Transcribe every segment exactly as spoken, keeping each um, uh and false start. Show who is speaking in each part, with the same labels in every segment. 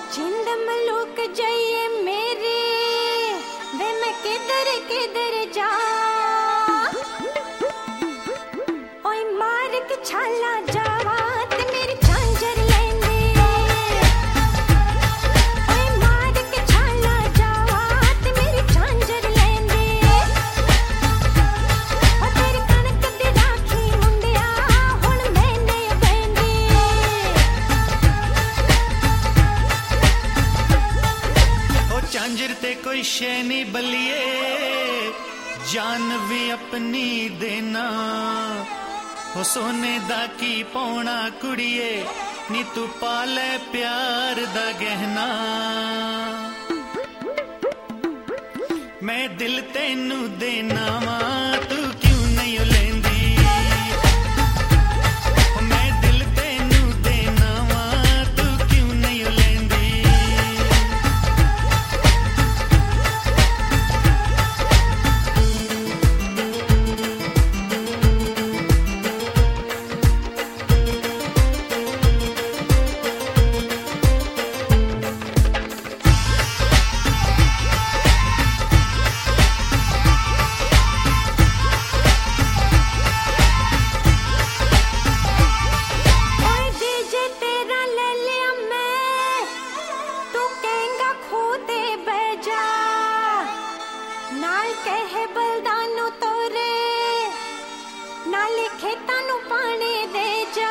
Speaker 1: जिंद मलूक जाइए मेरे वे मैं किधर किधर जा ओए मार के छाला जावा ते मेरी झांझर लेंदे ओए मार के छाला जावा ते मेरी झांझर लेंदे ओ तेरी कणक दी राखी मुंडिया हुण मैंने बैंदी
Speaker 2: ओ झांझर ते कोई शे नहीं बलिए जान भी अपनी देना हो सोने दा की पौना कुड़िए नी तू पाले प्यार दा गहना मैं दिल तेनू देना वा तू क्यों नहीं लेंदी मैं दिल तेनू देना वा तू क्यों नहीं लेंदी
Speaker 1: कहे बलदानो तोरे नाले खेतां नू पानी दे जा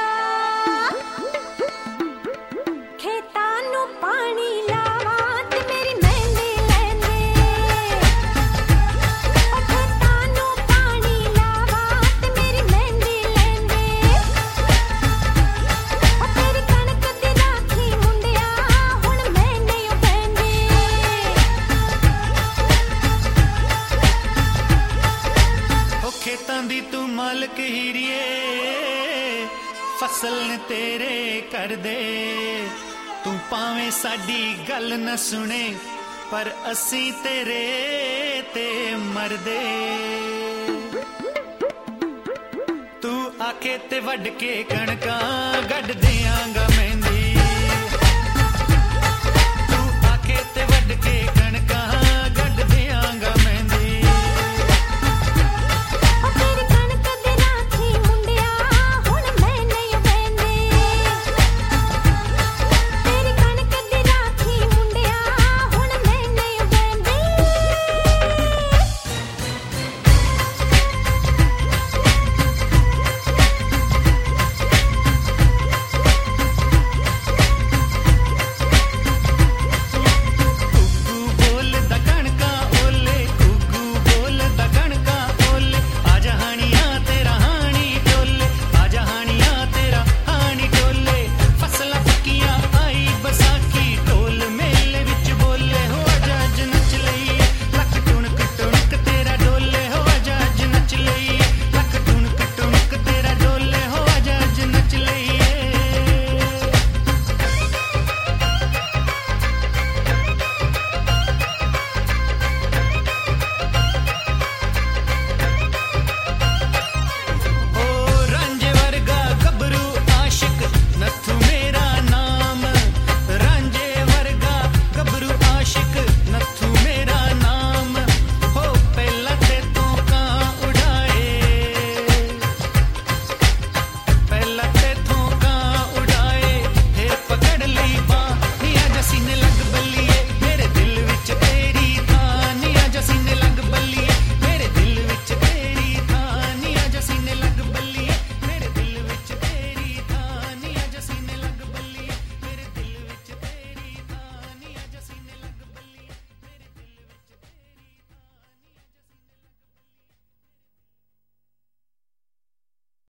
Speaker 1: खेतां नू पानी लावा ते मेरी मेहंदी लैंदे ओ खेतां नू पानी लावा ते मेरी मेहंदी लैंदे ओ तेरी कणक दी राखी मुंडिया हुण मैं नहीं बैंदी
Speaker 2: खेतां दी तू मालक हीरिए फसल ने तेरे कर दे तू पावें साडी गल न सुने पर असी तेरे ते मरदे तू आके ते वड के कणकां